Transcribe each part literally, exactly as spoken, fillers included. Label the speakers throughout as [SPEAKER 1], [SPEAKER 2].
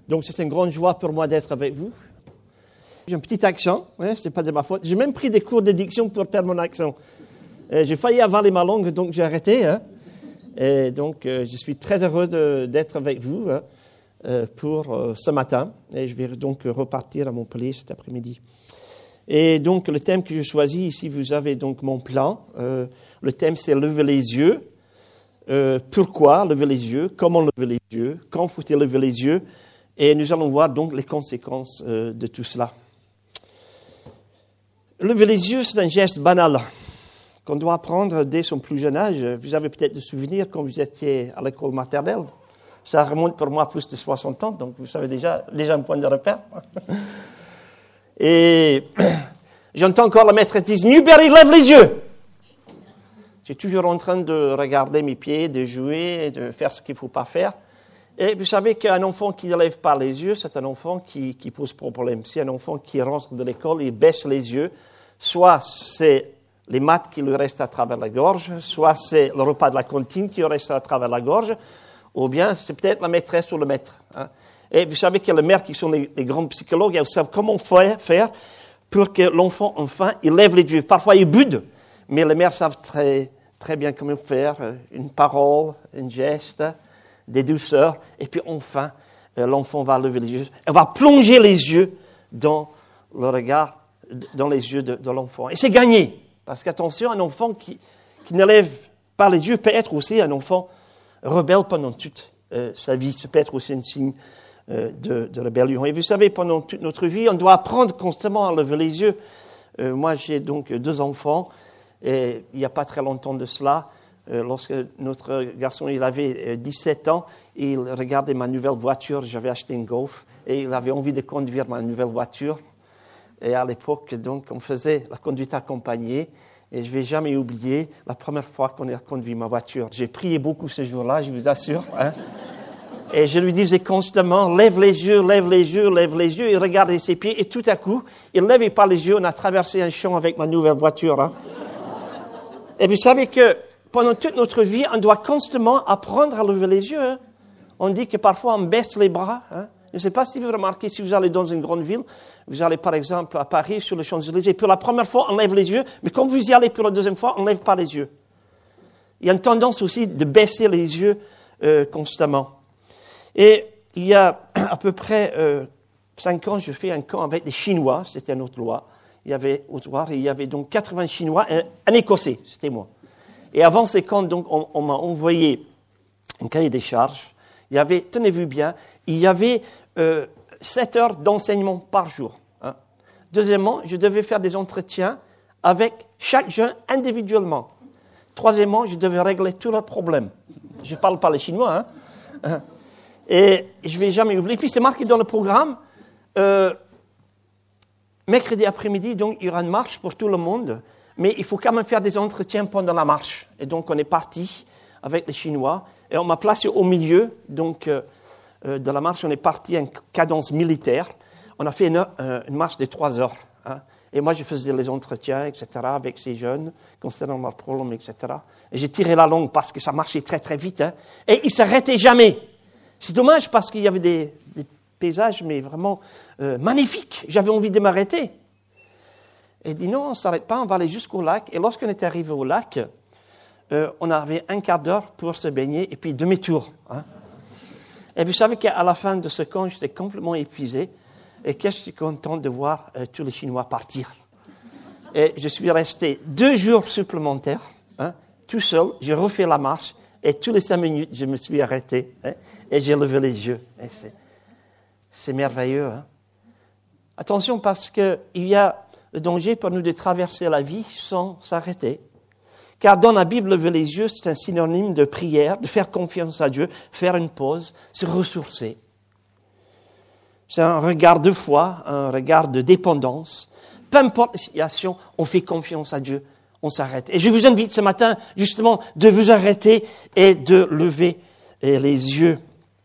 [SPEAKER 1] Donc, c'est une grande joie pour moi d'être avec vous. J'ai un petit accent, hein, c'est pas de ma faute. J'ai même pris des cours de diction pour perdre mon accent. Euh, j'ai failli avaler ma langue, donc j'ai arrêté. Hein. Et donc, euh, je suis très heureux de, d'être avec vous hein, euh, pour euh, ce matin. Et je vais donc repartir à Montpellier cet après-midi. Et donc, le thème que je choisis ici, vous avez donc mon plan. Euh, le thème, c'est « Lever les yeux ». Euh, pourquoi lever les yeux? Comment lever les yeux? Quand faut-il lever les yeux? Et nous allons voir donc les conséquences euh, de tout cela. Lever les yeux, c'est un geste banal qu'on doit apprendre dès son plus jeune âge. Vous avez peut-être des souvenirs quand vous étiez à l'école maternelle. Ça remonte pour moi à plus de soixante ans, donc vous savez déjà, déjà un point de repère. Et j'entends encore la maîtresse dire « Newberry, lève les yeux !» Je suis toujours en train de regarder mes pieds, de jouer, de faire ce qu'il ne faut pas faire. Et vous savez qu'un enfant qui ne lève pas les yeux, c'est un enfant qui, qui pose problème. Si un enfant qui rentre de l'école, il baisse les yeux, soit c'est les maths qui lui restent à travers la gorge, soit c'est le repas de la cantine qui lui reste à travers la gorge, ou bien c'est peut-être la maîtresse ou le maître. Hein. Et vous savez que les mères qui sont les, les grands psychologues, elles savent comment faire, faire pour que l'enfant, enfin, il lève les yeux. Parfois, il boude, mais les mères savent très... très bien comment faire, une parole, un geste, des douceurs, et puis enfin, l'enfant va lever les yeux, elle va plonger les yeux dans le regard, dans les yeux de, de l'enfant. Et c'est gagné, parce qu'attention, un enfant qui, qui ne lève pas les yeux peut être aussi un enfant rebelle pendant toute euh, sa vie, ça peut être aussi un signe euh, de, de rébellion. Et vous savez, pendant toute notre vie, on doit apprendre constamment à lever les yeux. Euh, moi, j'ai donc deux enfants, et il n'y a pas très longtemps de cela, euh, lorsque notre garçon il avait euh, dix-sept ans, il regardait ma nouvelle voiture, j'avais acheté une Golf, et il avait envie de conduire ma nouvelle voiture. Et à l'époque, donc, on faisait la conduite accompagnée, et je ne vais jamais oublier la première fois qu'on a conduit ma voiture. J'ai prié beaucoup ce jour-là, je vous assure. Hein. Et je lui disais constamment, lève les yeux, lève les yeux, lève les yeux, il regardait ses pieds, et tout à coup, il ne levait pas les yeux, on a traversé un champ avec ma nouvelle voiture. Hein. Et vous savez que pendant toute notre vie, on doit constamment apprendre à lever les yeux. Hein. On dit que parfois on baisse les bras. Hein. Je ne sais pas si vous remarquez, si vous allez dans une grande ville, vous allez par exemple à Paris sur les Champs-Élysées, pour la première fois on lève les yeux, mais quand vous y allez pour la deuxième fois, on ne lève pas les yeux. Il y a une tendance aussi de baisser les yeux euh, constamment. Et il y a à peu près euh, cinq ans, je fais un camp avec des Chinois, c'était une autre loi. Il y avait au soir, il y avait donc quatre-vingts Chinois, un, un Écossais, c'était moi. Et avant ces camps, donc, on, on m'a envoyé un cahier des charges. Il y avait, tenez-vous bien, il y avait euh, sept heures d'enseignement par jour. Hein. Deuxièmement, je devais faire des entretiens avec chaque jeune individuellement. Troisièmement, je devais régler tous leurs problèmes. Je ne parle pas les Chinois. Hein. Et je ne vais jamais oublier. Puis c'est marqué dans le programme... Euh, mercredi après-midi, donc, il y aura une marche pour tout le monde, mais il faut quand même faire des entretiens pendant la marche. Et donc, on est parti avec les Chinois, et on m'a placé au milieu, donc, euh, de la marche. On est parti en cadence militaire. On a fait une, euh, une marche de trois heures. Hein. Et moi, je faisais les entretiens, et cetera, avec ces jeunes, concernant leurs problèmes, et cetera. Et j'ai tiré la langue parce que ça marchait très, très vite. Hein. Et ils ne s'arrêtaient jamais. C'est dommage parce qu'il y avait des... des paysage, mais vraiment euh, magnifique. J'avais envie de m'arrêter. Et il dit non, on ne s'arrête pas, on va aller jusqu'au lac. Et lorsqu'on est arrivé au lac, euh, on avait un quart d'heure pour se baigner et puis demi-tour. Hein. Et vous savez qu'à la fin de ce camp, j'étais complètement épuisé. Et que je suis content de voir euh, tous les Chinois partir. Et je suis resté deux jours supplémentaires, hein, tout seul. J'ai refait la marche et tous les cinq minutes, je me suis arrêté hein, et j'ai levé les yeux. Et c'est C'est merveilleux. Hein? Attention parce qu'il y a le danger pour nous de traverser la vie sans s'arrêter. Car dans la Bible, lever les yeux, c'est un synonyme de prière, de faire confiance à Dieu, faire une pause, se ressourcer. C'est un regard de foi, un regard de dépendance. Peu importe la situation, on fait confiance à Dieu, on s'arrête. Et je vous invite ce matin, justement, de vous arrêter et de lever les yeux.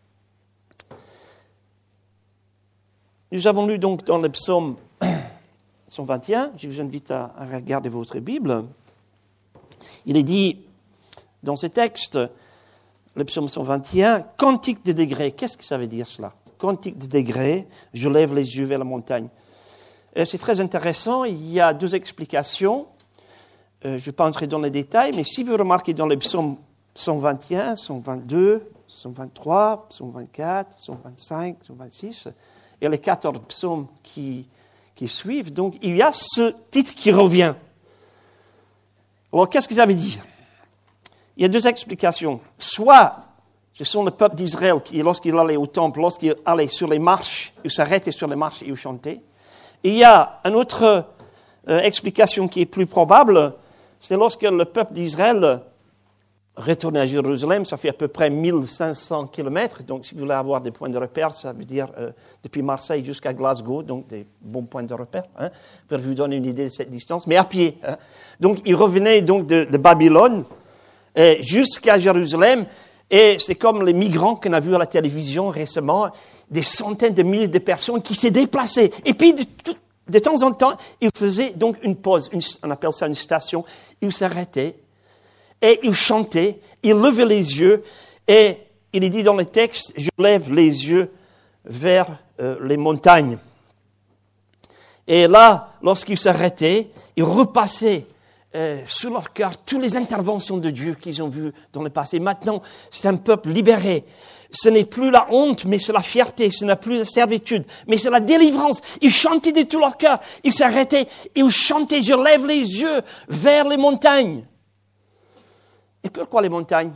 [SPEAKER 1] Nous avons lu donc dans le psaume cent vingt et un, je vous invite à, à regarder votre Bible. Il est dit dans ce texte, le psaume cent vingt et un, cantique des degrés. Qu'est-ce que ça veut dire cela? cantique de degrés, je lève les yeux vers la montagne. Euh, c'est très intéressant, il y a deux explications. Euh, je ne vais pas entrer dans les détails, mais si vous remarquez dans les psaumes cent vingt et un, cent vingt-deux, cent vingt-trois, psaume vingt-quatre, psaume vingt-cinq, psaume vingt-six, et les quatorze psaumes qui, qui suivent, donc il y a ce titre qui revient. Alors, qu'est-ce que ça veut dire? Il y a deux explications. Soit, ce sont le peuple d'Israël qui, lorsqu'il allait au temple, lorsqu'il allait sur les marches, il s'arrêtait sur les marches et il chantait. Et il y a une autre euh, explication qui est plus probable, c'est lorsque le peuple d'Israël retournait à Jérusalem, ça fait à peu près mille cinq cents kilomètres, donc si vous voulez avoir des points de repère, ça veut dire euh, depuis Marseille jusqu'à Glasgow, donc des bons points de repère, hein, pour vous donner une idée de cette distance, mais à pied. Hein. Donc ils revenaient donc de, de Babylone euh, jusqu'à Jérusalem, et c'est comme les migrants qu'on a vus à la télévision récemment, des centaines de milliers de personnes qui s'est déplacées. Et puis de, de temps en temps, ils faisaient donc une pause, une, on appelle ça une station, ils s'arrêtaient. Et il chantait, il levait les yeux, et il est dit dans le texte, je lève les yeux vers euh, les montagnes. Et là, lorsqu'ils s'arrêtaient, ils repassaient euh, sur leur cœur toutes les interventions de Dieu qu'ils ont vues dans le passé. Maintenant, c'est un peuple libéré. Ce n'est plus la honte, mais c'est la fierté. Ce n'est plus la servitude, mais c'est la délivrance. Ils chantaient de tout leur cœur. Ils s'arrêtaient, ils chantaient, je lève les yeux vers les montagnes. Et pourquoi les montagnes?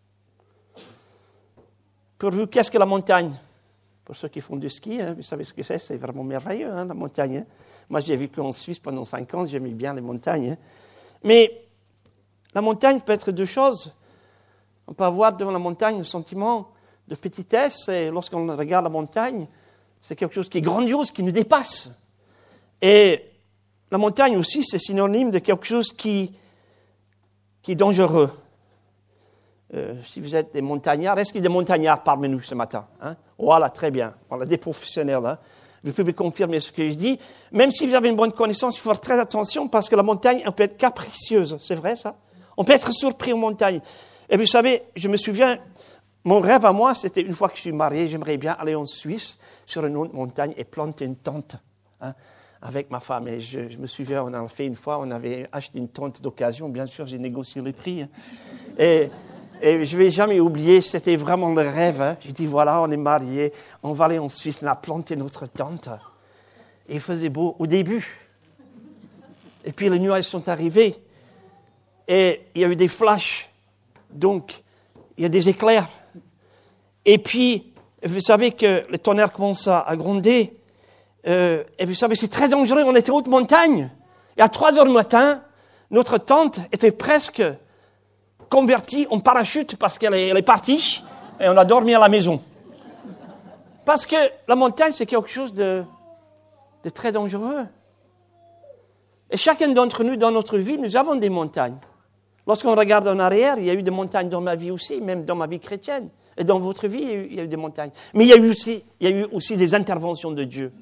[SPEAKER 1] Pour vous, qu'est-ce que la montagne? Pour ceux qui font du ski, hein, vous savez ce que c'est, c'est vraiment merveilleux, hein, la montagne. Hein. Moi, j'ai vécu en Suisse pendant cinq ans, j'aimais bien les montagnes. Hein. Mais la montagne peut être deux choses. On peut avoir devant la montagne un sentiment de petitesse, et lorsqu'on regarde la montagne, c'est quelque chose qui est grandiose, qui nous dépasse. Et la montagne aussi, c'est synonyme de quelque chose qui, qui est dangereux. Euh, si vous êtes des montagnards, est-ce qu'il y a des montagnards parmi nous ce matin? Hein? Voilà, très bien. Voilà, des professionnels. Hein? Vous pouvez confirmer ce que je dis. Même si vous avez une bonne connaissance, il faut faire très attention parce que la montagne, elle peut être capricieuse. C'est vrai, ça? On peut être surpris en montagne. Et vous savez, je me souviens, mon rêve à moi, c'était une fois que je suis marié, j'aimerais bien aller en Suisse, sur une autre montagne et planter une tente. Hein? Avec ma femme. Et je, je me souviens, on a fait une fois, on avait acheté une tente d'occasion. Bien sûr, j'ai négocié les prix. Hein. Et... Et je ne vais jamais oublier, c'était vraiment le rêve. Hein. J'ai dit, voilà, on est mariés, on va aller en Suisse, on a planté notre tente. Et il faisait beau au début. Et puis les nuages sont arrivés. Et il y a eu des flashs. Donc, il y a des éclairs. Et puis, vous savez que le tonnerre commence à gronder. Euh, et vous savez, c'est très dangereux, on était en haute montagne. Et à trois heures du matin, notre tente était presque convertie en parachute parce qu'elle est, elle est partie et on a dormi à la maison. Parce que la montagne, c'est quelque chose de, de très dangereux. Et chacun d'entre nous, dans notre vie, nous avons des montagnes. Lorsqu'on regarde en arrière, il y a eu des montagnes dans ma vie aussi, même dans ma vie chrétienne. Et dans votre vie, il y a eu, il y a eu des montagnes. Mais il y a eu aussi, il y a eu aussi des interventions de Dieu.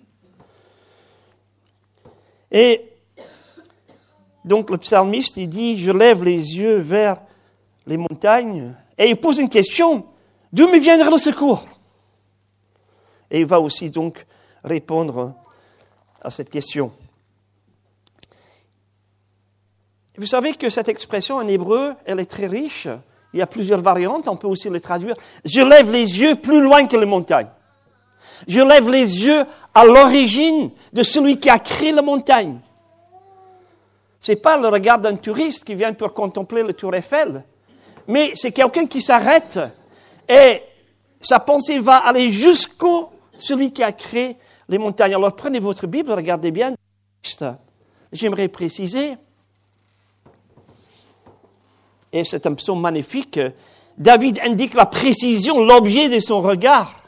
[SPEAKER 1] Et donc le psalmiste, il dit, je lève les yeux vers les montagnes, et il pose une question, d'où me viendra le secours? Et il va aussi donc répondre à cette question. Vous savez que cette expression en hébreu, elle est très riche, il y a plusieurs variantes, on peut aussi les traduire. Je lève les yeux plus loin que les montagnes. Je lève les yeux à l'origine de celui qui a créé la montagne. Ce n'est pas le regard d'un touriste qui vient pour contempler le Tour Eiffel, mais c'est quelqu'un qui s'arrête et sa pensée va aller jusqu'au celui qui a créé les montagnes. Alors prenez votre Bible, regardez bien. J'aimerais préciser, et c'est un psaume magnifique, David indique la précision, l'objet de son regard.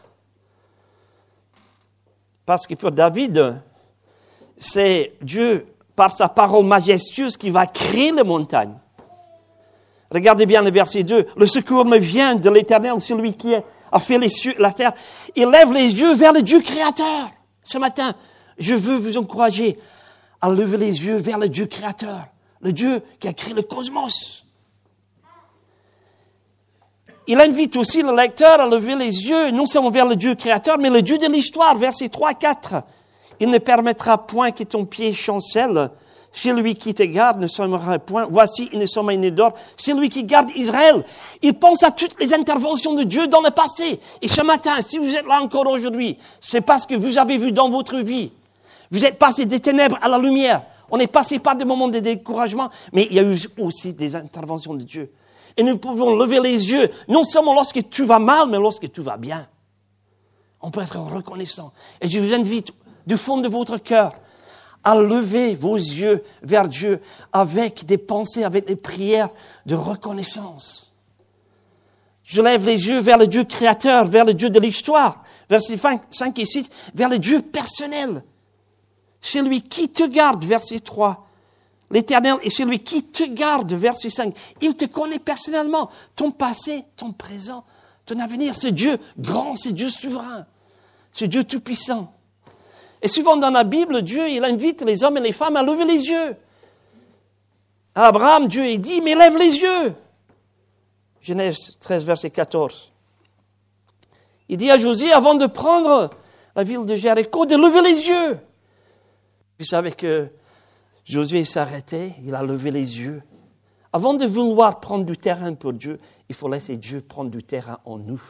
[SPEAKER 1] Parce que pour David, c'est Dieu, par sa parole majestueuse, qui va créer les montagnes. Regardez bien le verset deux. Le secours me vient de l'Éternel, celui qui a fait les cieux, la terre. Il lève les yeux vers le Dieu créateur. Ce matin, je veux vous encourager à lever les yeux vers le Dieu créateur. Le Dieu qui a créé le cosmos. il invite aussi le lecteur à lever les yeux, non seulement vers le Dieu créateur, mais le Dieu de l'histoire, versets trois à quatre. Il ne permettra point que ton pied chancelle. Celui qui te garde ne sommera point. Voici, il ne sommeille ni dort. Celui qui garde Israël. Il pense à toutes les interventions de Dieu dans le passé. Et ce matin, si vous êtes là encore aujourd'hui, c'est parce que vous avez vu dans votre vie. Vous êtes passé des ténèbres à la lumière. On est passé par des moments de découragement, mais il y a eu aussi des interventions de Dieu. Et nous pouvons lever les yeux, non seulement lorsque tout va mal, mais lorsque tout va bien. On peut être reconnaissant. Et je vous invite, du fond de votre cœur, à lever vos yeux vers Dieu avec des pensées, avec des prières de reconnaissance. Je lève les yeux vers le Dieu créateur, vers le Dieu de l'histoire, versets cinq et six, vers le Dieu personnel. Celui qui te garde, verset trois. L'Éternel est celui qui te garde, verset cinq. Il te connaît personnellement, ton passé, ton présent, ton avenir. C'est Dieu grand, c'est Dieu souverain, c'est Dieu tout-puissant. Et souvent dans la Bible, Dieu, il invite les hommes et les femmes à lever les yeux. À Abraham, Dieu, il dit, mais lève les yeux. Genèse treize, verset quatorze. Il dit à Josué, avant de prendre la ville de Jéricho, de lever les yeux. Vous savez que Josué s'arrêtait, il a levé les yeux. Avant de vouloir prendre du terrain pour Dieu, il faut laisser Dieu prendre du terrain en nous.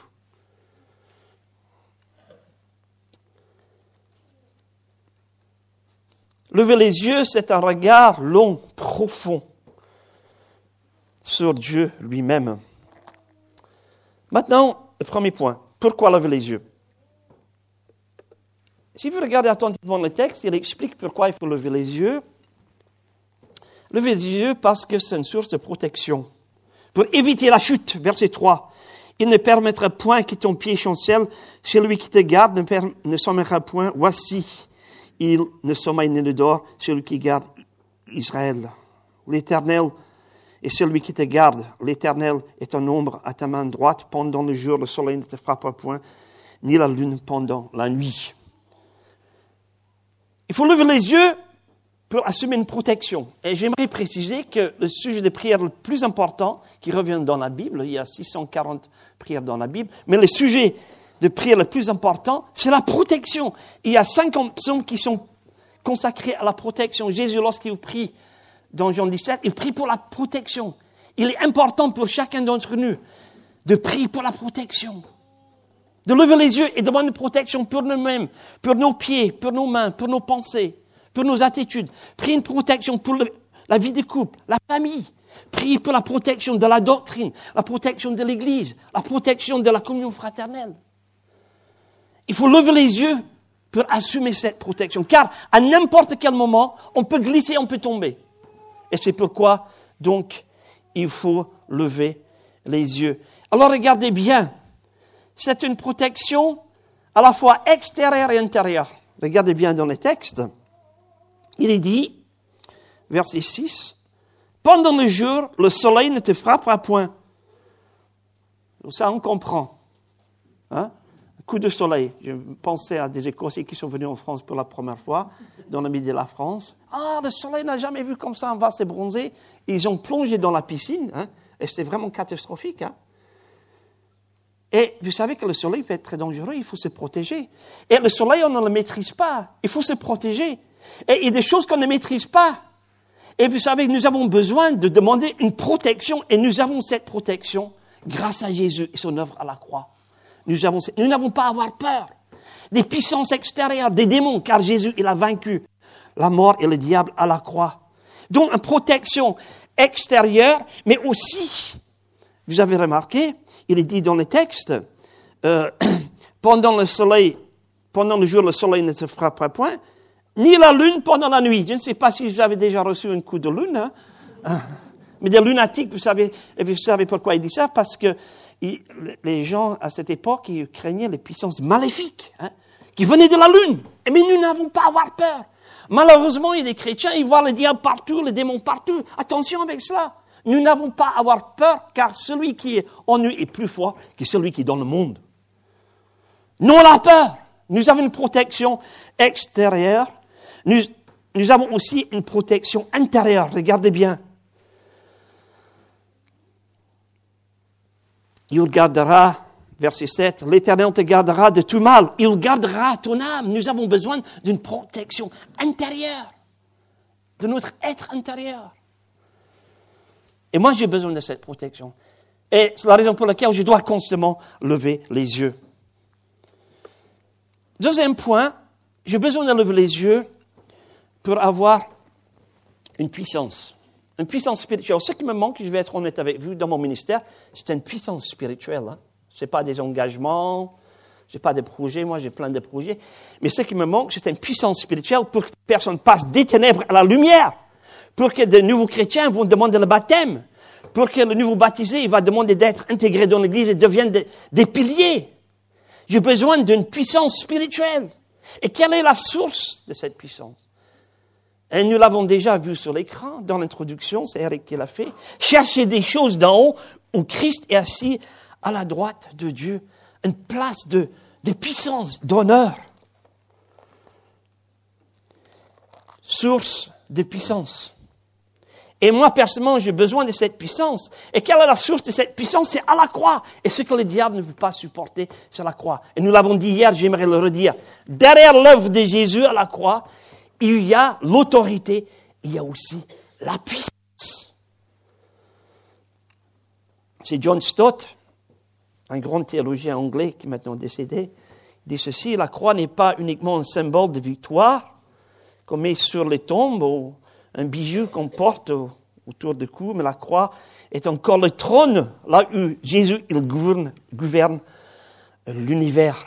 [SPEAKER 1] Lever les yeux, c'est un regard long, profond sur Dieu lui-même. Maintenant, le premier point. Pourquoi lever les yeux? Si vous regardez attentivement le texte, il explique pourquoi il faut lever les yeux. Lever les yeux parce que c'est une source de protection. Pour éviter la chute, verset trois. Il ne permettra point que ton pied chancelle. Celui qui te garde ne, per- ne sommeillera point. Voici. Il ne sommeille ni ne dort, celui qui garde Israël. L'Éternel est celui qui te garde. L'Éternel est un ombre à ta main droite. Pendant le jour, le soleil ne te frappera point, ni la lune pendant la nuit. Il faut lever les yeux pour assumer une protection. Et j'aimerais préciser que le sujet de prière le plus important, qui revient dans la Bible, il y a six cent quarante prières dans la Bible, mais le sujet de prière le plus important, c'est la protection. Il y a cinq psaumes qui sont consacrés à la protection. Jésus, lorsqu'il prie dans Jean dix-sept, il prie pour la protection. Il est important pour chacun d'entre nous de prier pour la protection. De lever les yeux et demander une protection pour nous-mêmes, pour nos pieds, pour nos mains, pour nos pensées, pour nos attitudes. Prier une protection pour le, la vie de couple, la famille. Prier pour la protection de la doctrine, la protection de l'Église, la protection de la communion fraternelle. Il faut lever les yeux pour assumer cette protection. Car à n'importe quel moment, on peut glisser, on peut tomber. Et c'est pourquoi, donc, il faut lever les yeux. Alors regardez bien. C'est une protection à la fois extérieure et intérieure. Regardez bien dans les textes. Il est dit, verset six, « Pendant le jour, le soleil ne te frappera point. » Ça, on comprend. Hein? Coup de soleil. Je pensais à des Écossais qui sont venus en France pour la première fois, dans le midi de la France. Ah, le soleil n'a jamais vu comme ça, on va se bronzer. Ils ont plongé dans la piscine, hein, et c'était vraiment catastrophique. Hein. Et vous savez que le soleil peut être très dangereux, il faut se protéger. Et le soleil, on ne le maîtrise pas, il faut se protéger. Et il y a des choses qu'on ne maîtrise pas. Et vous savez, nous avons besoin de demander une protection, et nous avons cette protection grâce à Jésus et son œuvre à la croix. Nous avons, nous n'avons pas à avoir peur des puissances extérieures, des démons, car Jésus, il a vaincu la mort et le diable à la croix. Donc, une protection extérieure, mais aussi, vous avez remarqué, il est dit dans le texte, euh, pendant le soleil, pendant le jour, le soleil ne se frappera point, ni la lune pendant la nuit. Je ne sais pas si vous avez déjà reçu un coup de lune, hein, mais des lunatiques, vous savez, vous savez pourquoi il dit ça? Parce que il, les gens, à cette époque, ils craignaient les puissances maléfiques, hein, qui venaient de la lune. Mais nous n'avons pas à avoir peur. Malheureusement, il y a des chrétiens, ils voient le diable partout, les démons partout. Attention avec cela. Nous n'avons pas à avoir peur, car celui qui est en nous est plus fort que celui qui est dans le monde. Non la peur. Nous avons une protection extérieure. Nous, nous avons aussi une protection intérieure. Regardez bien. il gardera, verset sept, l'Éternel te gardera de tout mal. Il gardera ton âme. Nous avons besoin d'une protection intérieure, de notre être intérieur. Et moi, j'ai besoin de cette protection. Et c'est la raison pour laquelle je dois constamment lever les yeux. Deuxième point, j'ai besoin de lever les yeux pour avoir une puissance. Une puissance spirituelle. Ce qui me manque, je vais être honnête avec vous, dans mon ministère, c'est une puissance spirituelle. Hein. Ce n'est pas des engagements, je n'ai pas de projets, moi j'ai plein de projets. Mais ce qui me manque, c'est une puissance spirituelle pour que personne passe des ténèbres à la lumière. Pour que de nouveaux chrétiens vont demander le baptême. Pour que le nouveau baptisé il va demander d'être intégré dans l'Église et devienne de, des piliers. J'ai besoin d'une puissance spirituelle. Et quelle est la source de cette puissance? Et nous l'avons déjà vu sur l'écran, dans l'introduction, c'est Eric qui l'a fait. Cherchez des choses d'en haut, où Christ est assis à la droite de Dieu. Une place de, de puissance, d'honneur. Source de puissance. Et moi, personnellement, j'ai besoin de cette puissance. Et quelle est la source de cette puissance? C'est à la croix. Et ce que le diable ne peut pas supporter, c'est la croix. Et nous l'avons dit hier, j'aimerais le redire. Derrière l'œuvre de Jésus à la croix, il y a l'autorité, il y a aussi la puissance. C'est John Stott, un grand théologien anglais qui est maintenant décédé, dit ceci, la croix n'est pas uniquement un symbole de victoire qu'on met sur les tombes ou un bijou qu'on porte autour du cou, mais la croix est encore le trône, là où Jésus il gouverne, gouverne l'univers.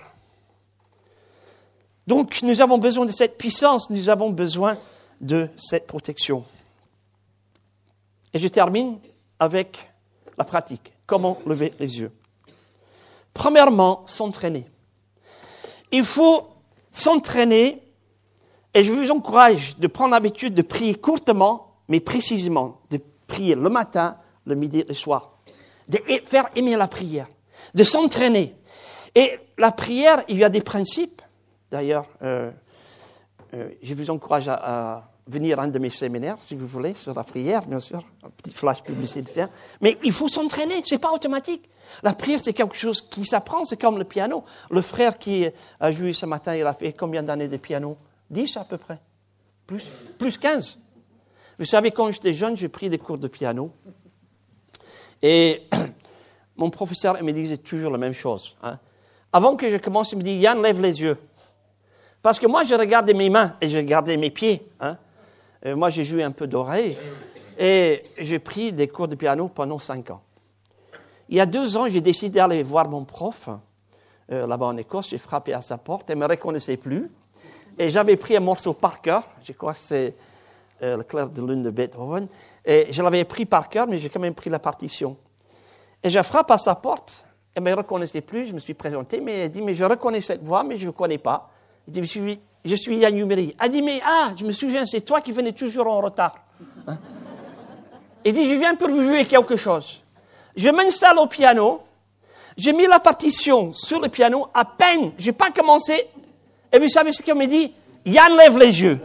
[SPEAKER 1] Donc, nous avons besoin de cette puissance, nous avons besoin de cette protection. Et je termine avec la pratique. Comment lever les yeux? Premièrement, s'entraîner. Il faut s'entraîner, et je vous encourage de prendre l'habitude de prier courtement, mais précisément, de prier le matin, le midi et le soir. De faire aimer la prière, de s'entraîner. Et la prière, il y a des principes. D'ailleurs, euh, euh, je vous encourage à, à venir à un de mes séminaires, si vous voulez, sur la prière, bien sûr, un petit flash publicitaire. Mais il faut s'entraîner, c'est pas automatique. La prière, c'est quelque chose qui s'apprend, c'est comme le piano. Le frère qui a joué ce matin, il a fait combien d'années de piano? Dix à peu près. Plus, plus quinze. Vous savez, quand j'étais jeune, j'ai pris des cours de piano. Et mon professeur il me disait toujours la même chose. Hein. Avant que je commence, il me dit, Yann, lève les yeux. Parce que moi, je regardais mes mains et je regardais mes pieds. Hein. Euh, moi, j'ai joué un peu d'oreille et j'ai pris des cours de piano pendant cinq ans. Il y a deux ans, j'ai décidé d'aller voir mon prof euh, là-bas en Écosse. J'ai frappé à sa porte, elle ne me reconnaissait plus. Et j'avais pris un morceau par cœur. Je crois que c'est euh, le clair de lune de Beethoven. Et je l'avais pris par cœur, mais j'ai quand même pris la partition. Et je frappe à sa porte. Elle ne me reconnaissait plus. Je me suis présenté, mais elle dit, mais je reconnais cette voix, mais je ne vous connais pas. Je dis, je suis, je suis Yann Numeri. Elle dit, mais ah, je me souviens, c'est toi qui venais toujours en retard. Hein? Il dit, je viens pour vous jouer quelque chose. Je m'installe au piano. J'ai mis la partition sur le piano. À peine, je n'ai pas commencé. Et vous savez ce qu'elle me dit? Yann, lève les yeux.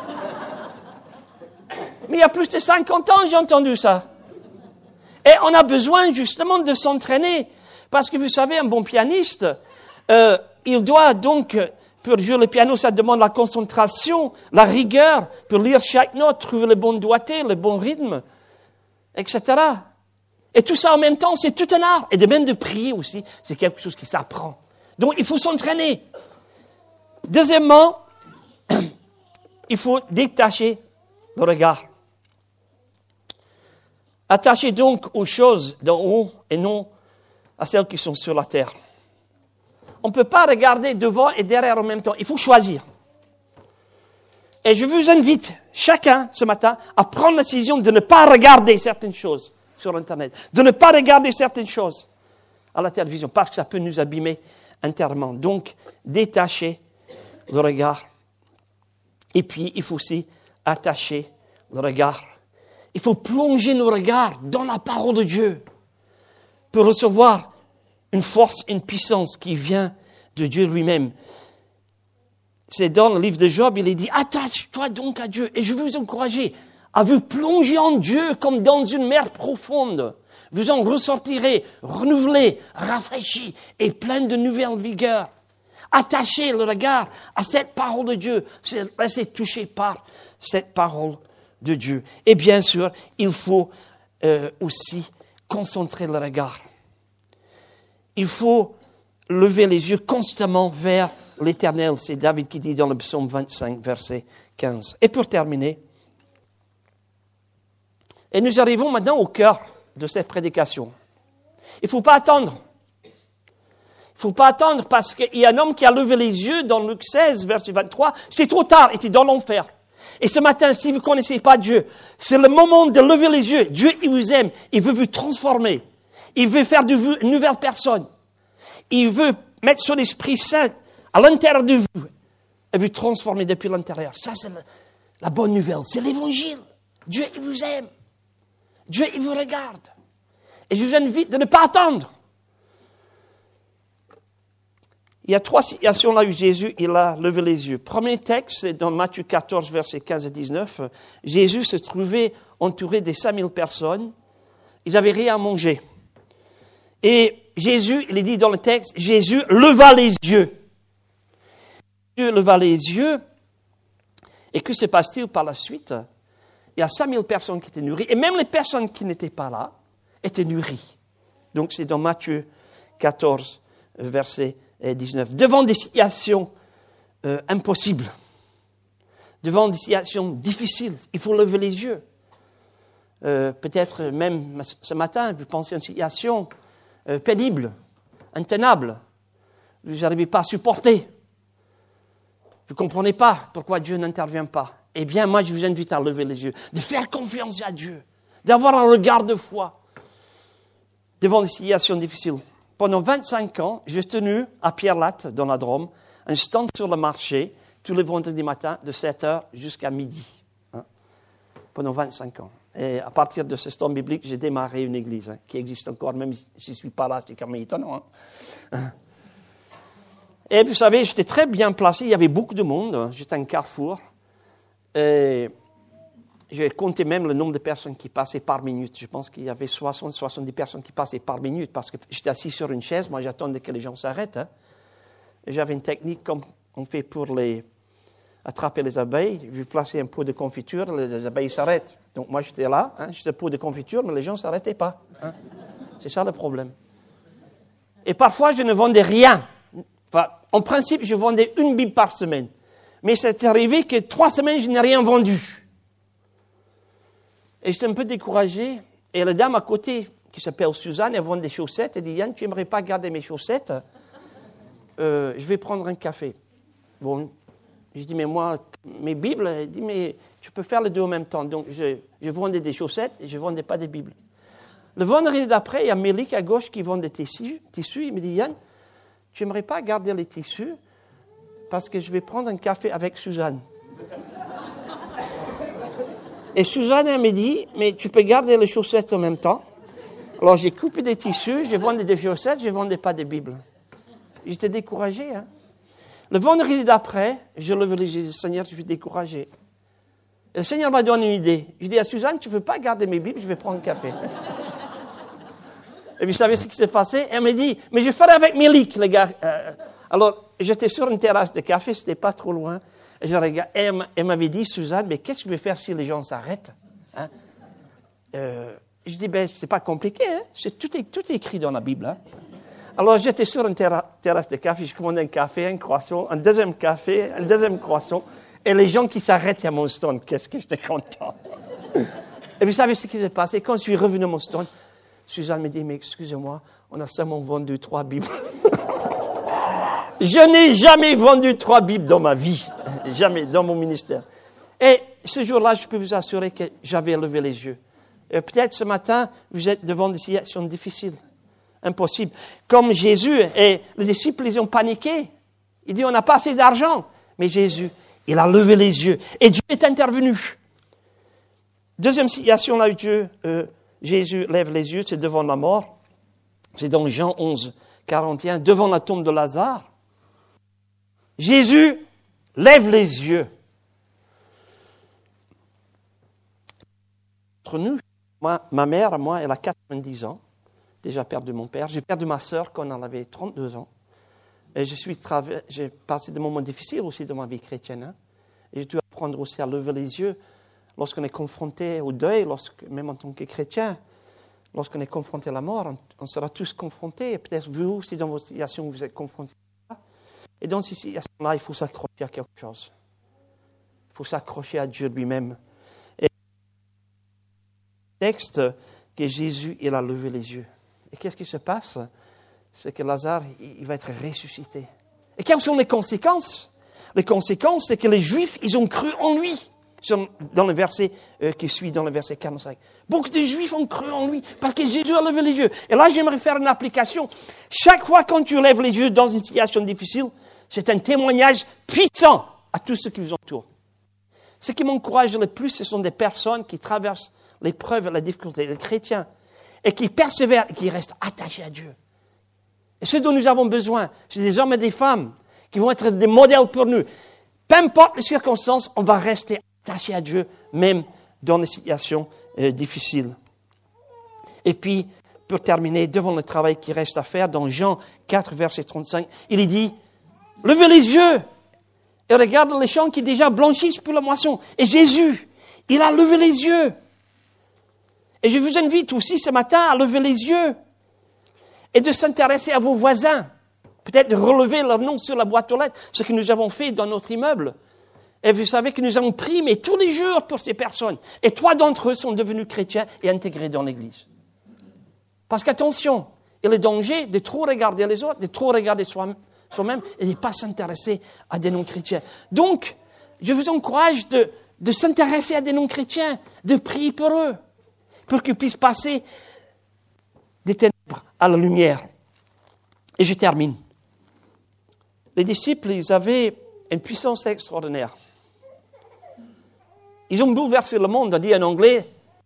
[SPEAKER 1] Mais il y a plus de cinquante ans, j'ai entendu ça. Et on a besoin justement de s'entraîner. Parce que vous savez, un bon pianiste, euh, il doit donc... Pour jouer le piano, ça demande la concentration, la rigueur, pour lire chaque note, trouver le bon doigté, le bon rythme, et cetera. Et tout ça en même temps, c'est tout un art. Et de même de prier aussi, c'est quelque chose qui s'apprend. Donc, il faut s'entraîner. Deuxièmement, il faut détacher le regard. Attacher donc aux choses d'en haut et non à celles qui sont sur la terre. On ne peut pas regarder devant et derrière en même temps. Il faut choisir. Et je vous invite, chacun, ce matin, à prendre la décision de ne pas regarder certaines choses sur Internet, de ne pas regarder certaines choses à la télévision, parce que ça peut nous abîmer intérieurement. Donc, détacher le regard. Et puis, il faut aussi attacher le regard. Il faut plonger nos regards dans la parole de Dieu pour recevoir une force, une puissance qui vient de Dieu lui-même. C'est dans le livre de Job, il est dit, attache-toi donc à Dieu. Et je veux vous encourager à vous plonger en Dieu comme dans une mer profonde. Vous en ressortirez renouvelé, rafraîchi et plein de nouvelles vigueurs. Attachez le regard à cette parole de Dieu. Laissez toucher par cette parole de Dieu. Et bien sûr, il faut euh, aussi concentrer le regard. Il faut lever les yeux constamment vers l'Éternel. C'est David qui dit dans le psaume vingt-cinq, verset quinze. Et pour terminer, et nous arrivons maintenant au cœur de cette prédication. Il ne faut pas attendre. Il ne faut pas attendre parce qu'il y a un homme qui a levé les yeux dans Luc seize, verset vingt-trois. C'était trop tard, il était dans l'enfer. Et ce matin, si vous ne connaissez pas Dieu, c'est le moment de lever les yeux. Dieu, il vous aime. Il veut vous transformer. Il veut faire de vous une nouvelle personne. Il veut mettre son Esprit Saint à l'intérieur de vous et vous transformer depuis l'intérieur. Ça, c'est la, la bonne nouvelle. C'est l'Évangile. Dieu, il vous aime. Dieu, il vous regarde. Et je vous invite de ne pas attendre. Il y a trois situations là où Jésus, il a levé les yeux. Premier texte, c'est dans Matthieu quatorze, versets quinze et dix-neuf. Jésus se trouvait entouré de cinq mille personnes. Ils n'avaient rien à manger. Et Jésus, il est dit dans le texte, Jésus leva les yeux. Jésus leva les yeux. Et que se passe-t-il par la suite? Il y a cinq mille personnes qui étaient nourries. Et même les personnes qui n'étaient pas là étaient nourries. Donc c'est dans Matthieu quatorze, verset dix-neuf. Devant des situations euh, impossibles, devant des situations difficiles, il faut lever les yeux. Euh, peut-être même ce matin, vous pensez à une situation euh, pénible, intenable. Vous n'arrivez pas à supporter. Vous ne comprenez pas pourquoi Dieu n'intervient pas. Eh bien, moi, je vous invite à lever les yeux, de faire confiance à Dieu, d'avoir un regard de foi devant des situations difficiles. Pendant vingt-cinq ans, j'ai tenu à Pierre-Latte, dans la Drôme, un stand sur le marché, tous les vendredis matins, de sept heures jusqu'à midi. Hein, pendant vingt-cinq ans. Et à partir de ce stand biblique, j'ai démarré une église hein, qui existe encore, même si je ne suis pas là, c'est quand même étonnant. Hein. Et vous savez, j'étais très bien placé, il y avait beaucoup de monde, j'étais un carrefour. Et j'ai compté même le nombre de personnes qui passaient par minute. Je pense qu'il y avait soixante, soixante-dix personnes qui passaient par minute parce que j'étais assis sur une chaise, moi j'attendais que les gens s'arrêtent. Hein. Et j'avais une technique comme on fait pour les attraper les abeilles. Vous placez un pot de confiture, les abeilles s'arrêtent. Donc moi j'étais là, hein, j'étais un pot de confiture, mais les gens ne s'arrêtaient pas. Hein. C'est ça le problème. Et parfois je ne vendais rien. Enfin, en principe, je vendais une Bible par semaine. Mais c'est arrivé que trois semaines, je n'ai rien vendu. Et j'étais un peu découragé. Et la dame à côté, qui s'appelle Suzanne, elle vend des chaussettes. Elle dit, Yann, tu n'aimerais pas garder mes chaussettes? euh, Je vais prendre un café. Bon, je dis, mais moi, mes Bibles, elle dit, mais tu peux faire les deux en même temps. Donc, je, je vendais des chaussettes et je ne vendais pas des Bibles. Le vendredi d'après, il y a Mélik à gauche qui vend des tissus. tissus. Il me dit, Yann, tu n'aimerais pas garder les tissus parce que je vais prendre un café avec Suzanne. Et Suzanne, elle me dit, mais tu peux garder les chaussettes en même temps. Alors, j'ai coupé des tissus, je vendais des chaussettes, je ne vendais pas des Bibles. J'étais découragé. Hein? Le vendredi d'après, je levais les yeux, Seigneur, je suis découragé. Et le Seigneur m'a donné une idée. Je dis à Suzanne, tu ne veux pas garder mes Bibles, je vais prendre un café. Et vous savez ce qui s'est passé? Elle me dit, mais je ferai avec Mélik, les gars. Euh, alors, j'étais sur une terrasse de café, ce n'était pas trop loin. Et je regarde, et elle m'avait dit, Suzanne, mais qu'est-ce que je vais faire si les gens s'arrêtent? Hein? Euh, je dis, ben, c'est pas compliqué, hein? C'est, tout, est, tout est écrit dans la Bible. Hein? Alors, j'étais sur une terra- terrasse de café, je commandais un café, un croissant, un deuxième café, un deuxième croissant. Et les gens qui s'arrêtent à mon stand, qu'est-ce que j'étais content. Et vous savez ce qui s'est passé? Quand je suis revenu à mon stand, Suzanne me dit, mais excusez-moi, on a seulement vendu trois Bibles. Je n'ai jamais vendu trois Bibles dans ma vie. Jamais, dans mon ministère. Et ce jour-là, je peux vous assurer que j'avais levé les yeux. Et peut-être ce matin, vous êtes devant des situations difficiles, impossibles. Comme Jésus et les disciples, ils ont paniqué. Il dit, on n'a pas assez d'argent. Mais Jésus, il a levé les yeux. Et Dieu est intervenu. Deuxième situation là où Dieu... Euh, Jésus lève les yeux, c'est devant la mort. C'est dans Jean onze, quarante et un, devant la tombe de Lazare. Jésus lève les yeux. d'entre nous, moi, ma mère, moi, elle a quatre-vingt-dix ans. Déjà perdu mon père. J'ai perdu ma sœur quand elle avait trente-deux ans. Et je suis traver... j'ai passé des moments difficiles aussi dans ma vie chrétienne. Hein. Et j'ai dû apprendre aussi à lever les yeux lorsqu'on est confronté au deuil, lorsque, même en tant que chrétien. Lorsqu'on est confronté à la mort, on, on sera tous confrontés. Et peut-être vous aussi, dans votre situation, vous êtes confrontés à ça. Et dans ces situations-là, il faut s'accrocher à quelque chose. Il faut s'accrocher à Dieu lui-même. Et le texte que Jésus, il a levé les yeux. Et qu'est-ce qui se passe? C'est que Lazare, il va être ressuscité. Et quelles sont les conséquences? Les conséquences, c'est que les Juifs, ils ont cru en lui. Dans le verset euh, qui suit, dans le verset quarante-cinq. Beaucoup de Juifs ont cru en lui parce que Jésus a levé les yeux. Et là, j'aimerais faire une application. Chaque fois quand tu lèves les yeux dans une situation difficile, c'est un témoignage puissant à tous ceux qui vous entourent. Ce qui m'encourage le plus, ce sont des personnes qui traversent l'épreuve et la difficulté, les chrétiens, et qui persévèrent et qui restent attachés à Dieu. Et ce dont nous avons besoin, c'est des hommes et des femmes qui vont être des modèles pour nous. Peu importe les circonstances, on va rester attachés à Dieu, même dans des situations euh, difficiles. Et puis, pour terminer, devant le travail qui reste à faire, dans Jean quatre, verset trente-cinq, il est dit, « Levez les yeux et regarde les champs qui déjà blanchissent pour la moisson. » Et Jésus, il a levé les yeux. Et je vous invite aussi ce matin à lever les yeux et de s'intéresser à vos voisins. Peut-être de relever leur nom sur la boîte aux lettres, ce que nous avons fait dans notre immeuble. Et vous savez que nous avons prié tous les jours pour ces personnes. Et trois d'entre eux sont devenus chrétiens et intégrés dans l'Église. Parce qu'attention, il y a le danger de trop regarder les autres, de trop regarder soi- soi-même et de ne pas s'intéresser à des non-chrétiens. Donc, je vous encourage de, de s'intéresser à des non-chrétiens, de prier pour eux, pour qu'ils puissent passer des ténèbres à la lumière. Et je termine. Les disciples, ils avaient une puissance extraordinaire. Ils ont bouleversé le monde, on dit en anglais,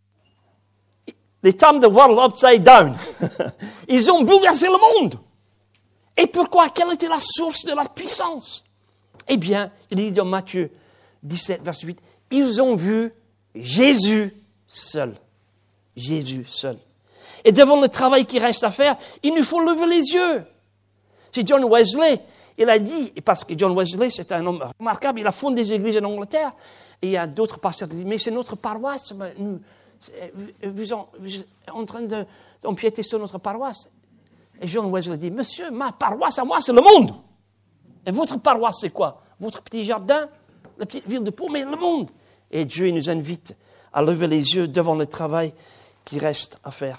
[SPEAKER 1] they turned the world upside down. Ils ont bouleversé le monde. Et pourquoi? Quelle était la source de leur puissance? Eh bien, il dit dans Matthieu dix-sept, verset huit, ils ont vu Jésus seul. Jésus seul. Et devant le travail qui reste à faire, il nous faut lever les yeux. C'est John Wesley, il a dit, parce que John Wesley, c'est un homme remarquable, il a fondé des églises en Angleterre, et il y a d'autres pasteurs qui disent, mais c'est notre paroisse, nous, vous êtes en train d'empiéter sur notre paroisse. Et John Wesley dit, monsieur, ma paroisse à moi, c'est le monde. Et votre paroisse, c'est quoi? Votre petit jardin, la petite ville de Pau, mais le monde. Et Dieu nous invite à lever les yeux devant le travail qui reste à faire.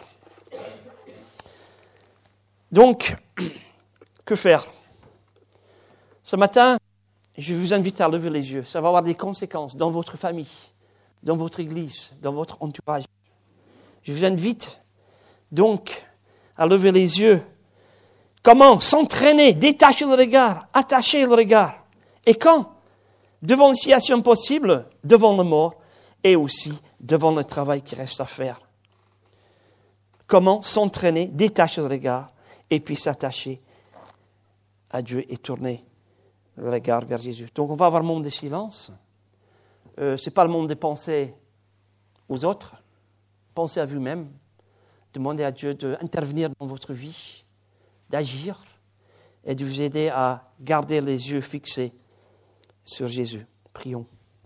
[SPEAKER 1] Donc, que faire? Ce matin, je vous invite à lever les yeux. Ça va avoir des conséquences dans votre famille, dans votre église, dans votre entourage. Je vous invite donc à lever les yeux. Comment? S'entraîner, détacher le regard, attacher le regard. Et quand? Devant une situation possible, devant la mort, et aussi devant le travail qui reste à faire. Comment? S'entraîner, détacher le regard, et puis s'attacher à Dieu et tourner le regard vers Jésus. Donc on va avoir un monde de silence. Euh, ce n'est pas le monde de penser aux autres. Pensez à vous-même. Demandez à Dieu d'intervenir dans votre vie, d'agir et de vous aider à garder les yeux fixés sur Jésus. Prions.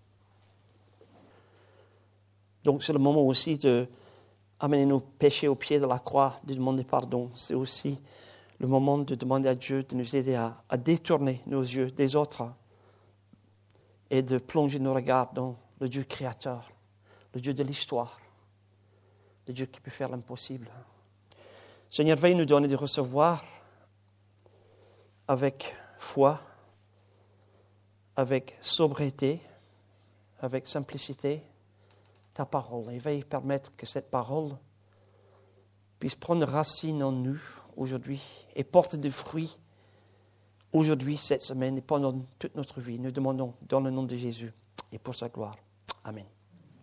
[SPEAKER 1] Donc c'est le moment aussi de amener nos péchés au pied de la croix, de demander pardon. C'est aussi le moment de demander à Dieu de nous aider à, à détourner nos yeux des autres et de plonger nos regards dans le Dieu créateur, le Dieu de l'histoire, le Dieu qui peut faire l'impossible. Seigneur, veuille nous donner de recevoir avec foi, avec sobriété, avec simplicité, ta parole. Et veuille permettre que cette parole puisse prendre racine en nous aujourd'hui et porte des fruits aujourd'hui, cette semaine et pendant toute notre vie. Nous demandons dans le nom de Jésus et pour sa gloire. Amen.